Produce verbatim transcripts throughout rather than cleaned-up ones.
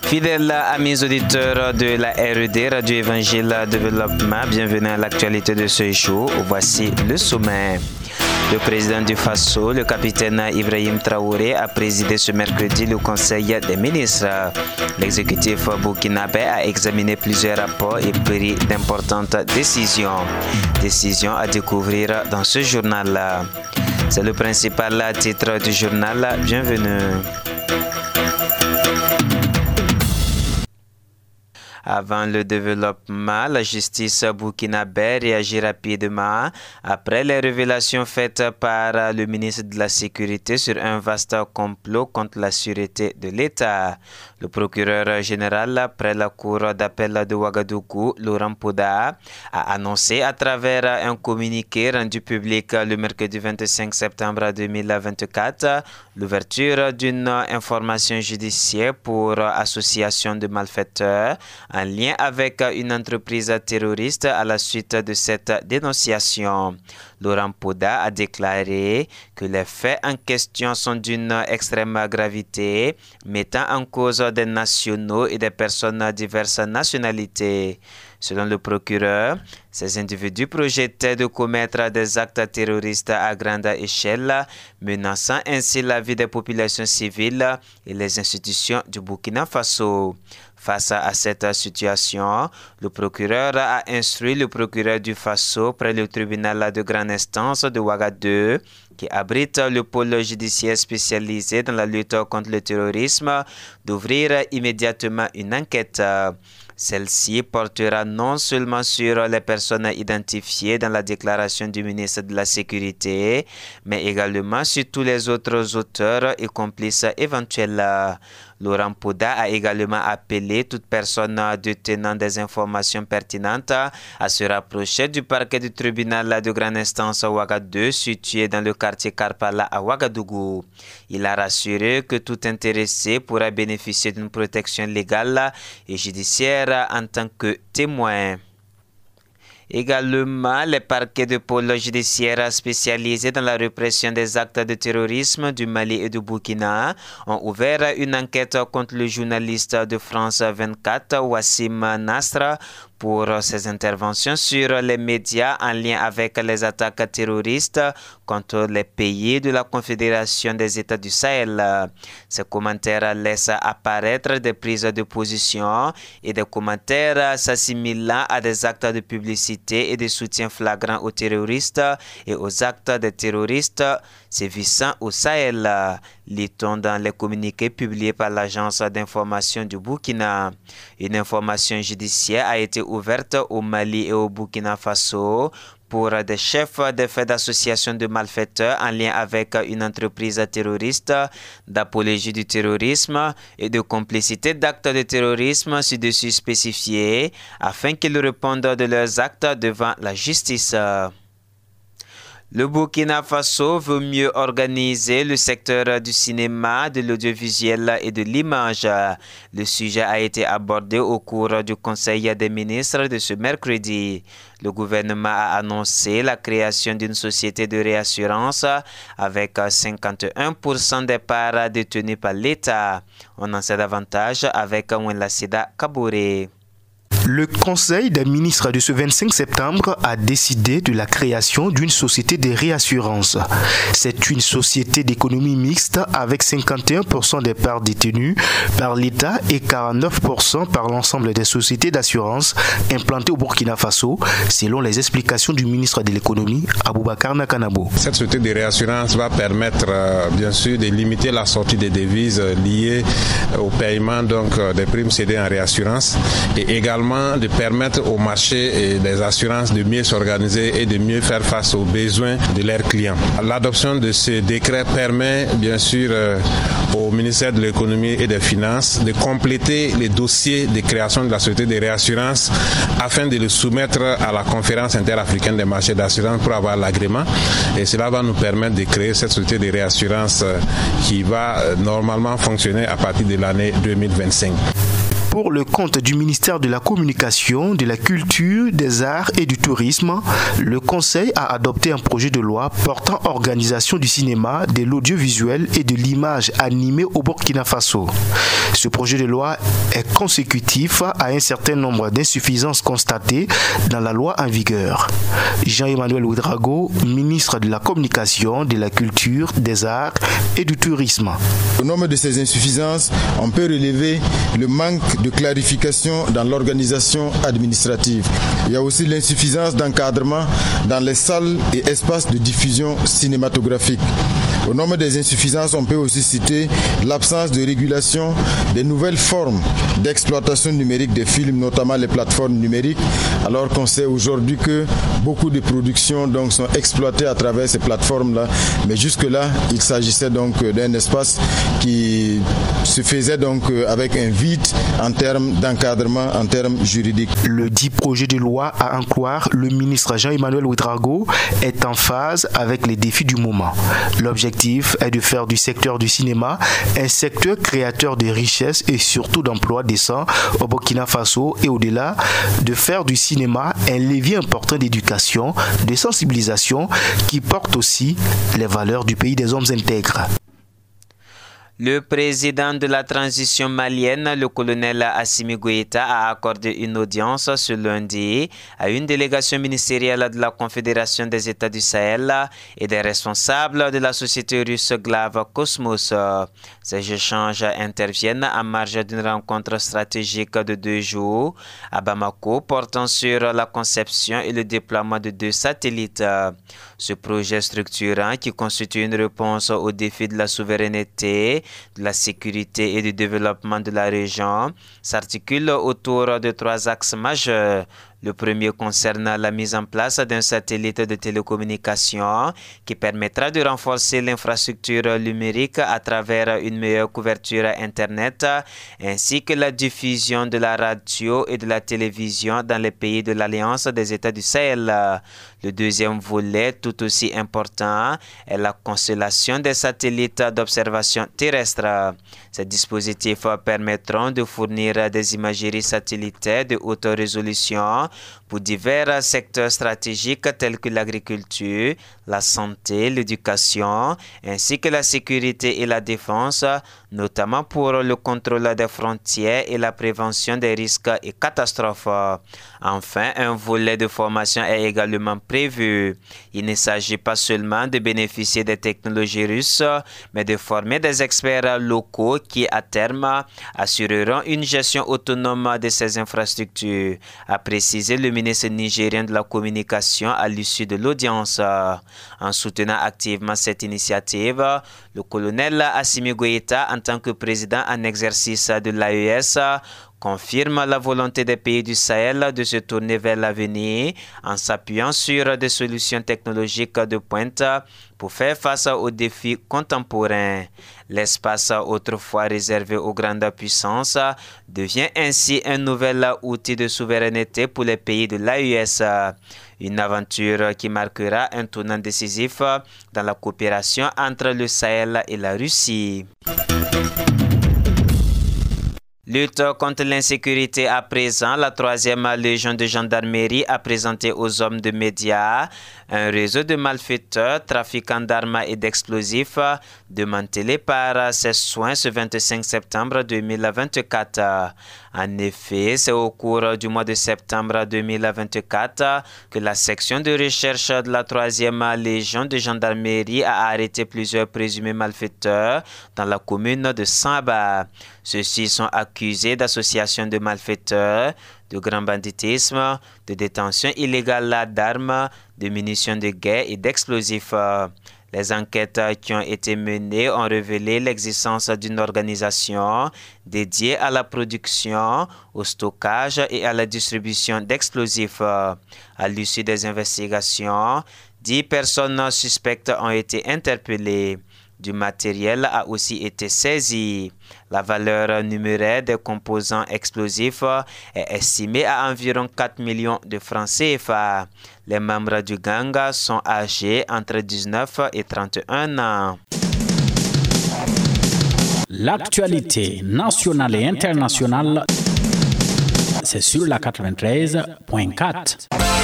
Fidèles amis auditeurs de la R E D, Radio Évangile Développement, bienvenue à l'actualité de ce jour. Voici le sommet. Le président du Faso, le capitaine Ibrahim Traoré, a présidé ce mercredi le Conseil des ministres. L'exécutif burkinabé a examiné plusieurs rapports et pris d'importantes décisions. Décisions à découvrir dans ce journal. C'est le principal titre du journal. Bienvenue. Avant le développement, la justice burkinabé réagit rapidement après les révélations faites par le ministre de la Sécurité sur un vaste complot contre la sûreté de l'État. Le procureur général près la cour d'appel de Ouagadougou, Laurent Pouda, a annoncé à travers un communiqué rendu public le mercredi vingt-cinq septembre deux mille vingt-quatre l'ouverture d'une information judiciaire pour association de malfaiteurs en lien avec une entreprise terroriste à la suite de cette dénonciation. Laurent Pouda a déclaré que les faits en question sont d'une extrême gravité, mettant en cause des nationaux et des personnes de diverses nationalités. Selon le procureur, ces individus projetaient de commettre des actes terroristes à grande échelle, menaçant ainsi la vie des populations civiles et les institutions du Burkina Faso. Face à cette situation, le procureur a instruit le procureur du Faso près le tribunal de grande instance de Ouagadougou, qui abrite le pôle judiciaire spécialisé dans la lutte contre le terrorisme, d'ouvrir immédiatement une enquête. Celle-ci portera non seulement sur les personnes identifiées dans la déclaration du ministre de la Sécurité, mais également sur tous les autres auteurs et complices éventuels. Laurent Pouda a également appelé toute personne détenant des informations pertinentes à se rapprocher du parquet du tribunal de grande instance à Ouagadougou, situé dans le quartier Karpala à Ouagadougou. Il a rassuré que tout intéressé pourra bénéficier d'une protection légale et judiciaire en tant que témoin. Également, les parquets de pôle judiciaire spécialisés dans la répression des actes de terrorisme du Mali et du Burkina ont ouvert une enquête contre le journaliste de France vingt-quatre, Wassim Nasra, pour ses interventions sur les médias en lien avec les attaques terroristes contre les pays de la Confédération des États du Sahel. Ces commentaires laissent apparaître des prises de position et des commentaires s'assimilant à des actes de publicité et de soutien flagrant aux terroristes et aux actes des terroristes sévissant au Sahel, lit-on dans les communiqués publiés par l'agence d'information du Burkina. Une information judiciaire a été ouverte au Mali et au Burkina Faso pour des chefs de faits d'association de malfaiteurs en lien avec une entreprise terroriste, d'apologie du terrorisme et de complicité d'actes de terrorisme ci-dessus spécifiés, afin qu'ils répondent de leurs actes devant la justice. Le Burkina Faso veut mieux organiser le secteur du cinéma, de l'audiovisuel et de l'image. Le sujet a été abordé au cours du Conseil des ministres de ce mercredi. Le gouvernement a annoncé la création d'une société de réassurance avec cinquante et un pour cent des parts détenues par l'État. On en sait davantage avec Wenlasida Kabouré. Le Conseil des ministres de ce vingt-cinq septembre a décidé de la création d'une société de réassurance. C'est une société d'économie mixte avec cinquante et un pour cent des parts détenues par l'État et quarante-neuf pour cent par l'ensemble des sociétés d'assurance implantées au Burkina Faso, selon les explications du ministre de l'économie, Aboubakar Nakanabo. Cette société de réassurance va permettre, euh, bien sûr, de limiter la sortie des devises liées au paiement donc, des primes cédées en réassurance et également de permettre au marché des assurances de mieux s'organiser et de mieux faire face aux besoins de leurs clients. L'adoption de ce décret permet bien sûr euh, au ministère de l'économie et des finances de compléter les dossiers de création de la société de réassurance afin de le soumettre à la conférence interafricaine des marchés d'assurance pour avoir l'agrément, et cela va nous permettre de créer cette société de réassurance euh, qui va euh, normalement fonctionner à partir de l'année deux mille vingt-cinq. Pour le compte du ministère de la Communication, de la Culture, des Arts et du Tourisme, le Conseil a adopté un projet de loi portant organisation du cinéma, de l'audiovisuel et de l'image animée au Burkina Faso. Ce projet de loi est consécutif à un certain nombre d'insuffisances constatées dans la loi en vigueur. Jean-Emmanuel Ouedraogo, ministre de la Communication, de la Culture, des Arts et du Tourisme. Au nombre de ces insuffisances, on peut relever le manque de clarification dans l'organisation administrative. Il y a aussi l'insuffisance d'encadrement dans les salles et espaces de diffusion cinématographique. Au nombre des insuffisances, on peut aussi citer l'absence de régulation des nouvelles formes d'exploitation numérique des films, notamment les plateformes numériques, alors qu'on sait aujourd'hui que beaucoup de productions donc, sont exploitées à travers ces plateformes-là. Mais jusque-là, il s'agissait donc d'un espace qui se faisait donc avec un vide en termes d'encadrement, en termes juridiques. Le dit projet de loi, à en croire le ministre Jean-Emmanuel Ouedraogo, est en phase avec les défis du moment. L'objectif est de faire du secteur du cinéma un secteur créateur de richesses et surtout d'emplois décents au Burkina Faso et au-delà, de faire du cinéma un levier important d'éducation, de sensibilisation qui porte aussi les valeurs du pays des hommes intègres. Le président de la transition malienne, le colonel Assimi Goïta, a accordé une audience ce lundi à une délégation ministérielle de la Confédération des États du Sahel et des responsables de la société russe Glava Cosmos. Ces échanges interviennent en marge d'une rencontre stratégique de deux jours à Bamako portant sur la conception et le déploiement de deux satellites. Ce projet structurant, qui constitue une réponse aux défis de la souveraineté, de la sécurité et du développement de la région, s'articule autour de trois axes majeurs. Le premier concerne la mise en place d'un satellite de télécommunication qui permettra de renforcer l'infrastructure numérique à travers une meilleure couverture Internet ainsi que la diffusion de la radio et de la télévision dans les pays de l'Alliance des États du Sahel. Le deuxième volet, tout aussi important, est la constellation des satellites d'observation terrestre. Ces dispositifs permettront de fournir des imageries satellitaires de haute résolution pour divers secteurs stratégiques tels que l'agriculture, la santé, l'éducation, ainsi que la sécurité et la défense, notamment pour le contrôle des frontières et la prévention des risques et catastrophes. Enfin, un volet de formation est également prévu. Il ne s'agit pas seulement de bénéficier des technologies russes, mais de former des experts locaux qui, à terme, assureront une gestion autonome de ces infrastructures, a précisé le ministre nigérien de la Communication à l'issue de l'audience. En soutenant activement cette initiative, le colonel Assimi Goïta, en tant que président en exercice de l'A E S, confirme la volonté des pays du Sahel de se tourner vers l'avenir en s'appuyant sur des solutions technologiques de pointe pour faire face aux défis contemporains. L'espace autrefois réservé aux grandes puissances devient ainsi un nouvel outil de souveraineté pour les pays de l'A E S. Une aventure qui marquera un tournant décisif dans la coopération entre le Sahel et la Russie. Lutte contre l'insécurité à présent, la troisième légion de gendarmerie a présenté aux hommes de médias un réseau de malfaiteurs, trafiquants d'armes et d'explosifs, démantelé par ses soins ce vingt-cinq septembre deux mille vingt-quatre. En effet, c'est au cours du mois de septembre deux mille vingt-quatre que la section de recherche de la troisième légion de gendarmerie a arrêté plusieurs présumés malfaiteurs dans la commune de Samba. Ceux-ci sont accusés d'association de malfaiteurs, de grand banditisme, de détention illégale d'armes, de munitions de guerre et d'explosifs. Les enquêtes qui ont été menées ont révélé l'existence d'une organisation dédiée à la production, au stockage et à la distribution d'explosifs. À l'issue des investigations, dix personnes suspectes ont été interpellées. Du matériel a aussi été saisi. La valeur numéraire des composants explosifs est estimée à environ quatre millions de francs C F A. Les membres du gang sont âgés entre dix-neuf et trente et un ans. L'actualité nationale et internationale c'est sur la quatre-vingt-treize point quatre.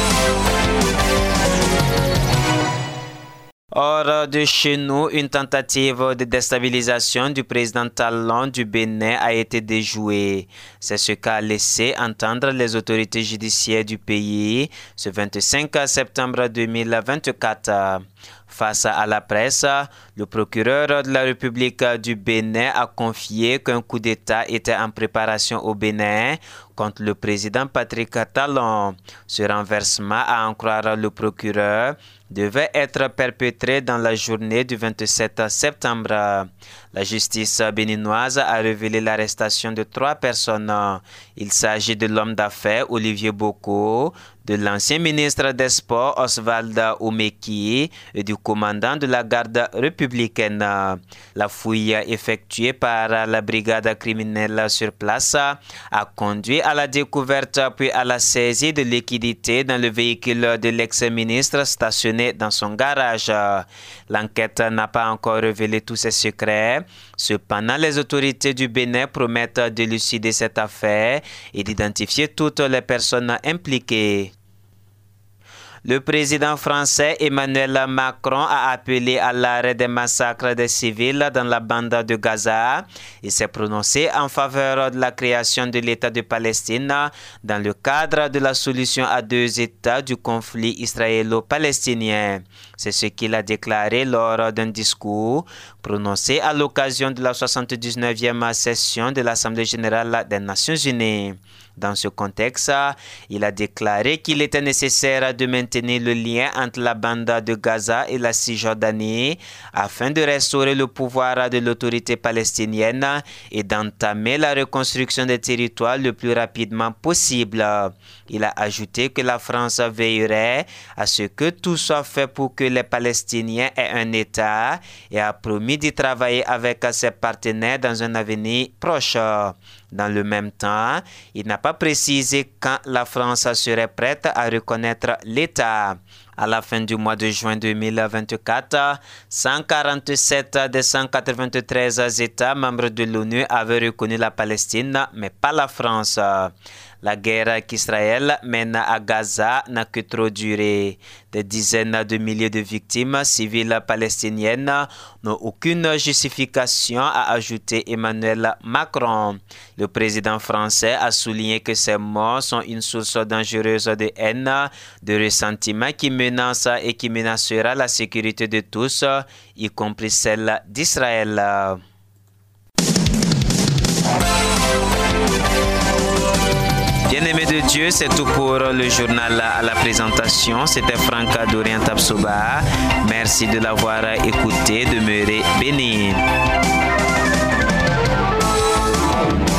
Hors de chez nous, une tentative de déstabilisation du président Talon du Bénin a été déjouée. C'est ce qu'a laissé entendre les autorités judiciaires du pays ce vingt-cinq septembre deux mille vingt-quatre. Face à la presse, le procureur de la République du Bénin a confié qu'un coup d'État était en préparation au Bénin contre le président Patrick Talon. Ce renversement, à en croire le procureur, devait être perpétré dans la journée du vingt-sept septembre. La justice béninoise a révélé l'arrestation de trois personnes. Il s'agit de l'homme d'affaires Olivier Boko, de l'ancien ministre des Sports Oswald Omeki et du commandant de la garde républicaine. La fouille effectuée par la brigade criminelle sur place a conduit à la découverte puis à la saisie de liquidités dans le véhicule de l'ex-ministre stationné dans son garage. L'enquête n'a pas encore révélé tous ses secrets. Cependant, les autorités du Bénin promettent d'élucider cette affaire et d'identifier toutes les personnes impliquées. Le président français Emmanuel Macron a appelé à l'arrêt des massacres des civils dans la bande de Gaza et s'est prononcé en faveur de la création de l'État de Palestine dans le cadre de la solution à deux États du conflit israélo-palestinien. C'est ce qu'il a déclaré lors d'un discours prononcé à l'occasion de la soixante-dix-neuvième session de l'Assemblée générale des Nations unies. Dans ce contexte, il a déclaré qu'il était nécessaire de maintenir le lien entre la bande de Gaza et la Cisjordanie afin de restaurer le pouvoir de l'autorité palestinienne et d'entamer la reconstruction des territoires le plus rapidement possible. Il a ajouté que la France veillerait à ce que tout soit fait pour que les Palestiniens aient un État et a promis d'y travailler avec ses partenaires dans un avenir proche. Dans le même temps, il n'a pas précisé quand la France serait prête à reconnaître l'État. À la fin du mois de juin deux mille vingt-quatre, cent quarante-sept des cent quatre-vingt-treize États membres de l'ONU avaient reconnu la Palestine, mais pas la France. La guerre qu'Israël mène à Gaza n'a que trop duré. Des dizaines de milliers de victimes civiles palestiniennes n'ont aucune justification, a ajouté Emmanuel Macron. Le président français a souligné que ces morts sont une source dangereuse de haine, de ressentiment qui menace et qui menacera la sécurité de tous, y compris celle d'Israël. Bien-aimés de Dieu, c'est tout pour le journal à la présentation. C'était Franck Dorian Tapsoba. Merci de l'avoir écouté. Demeurez bénis.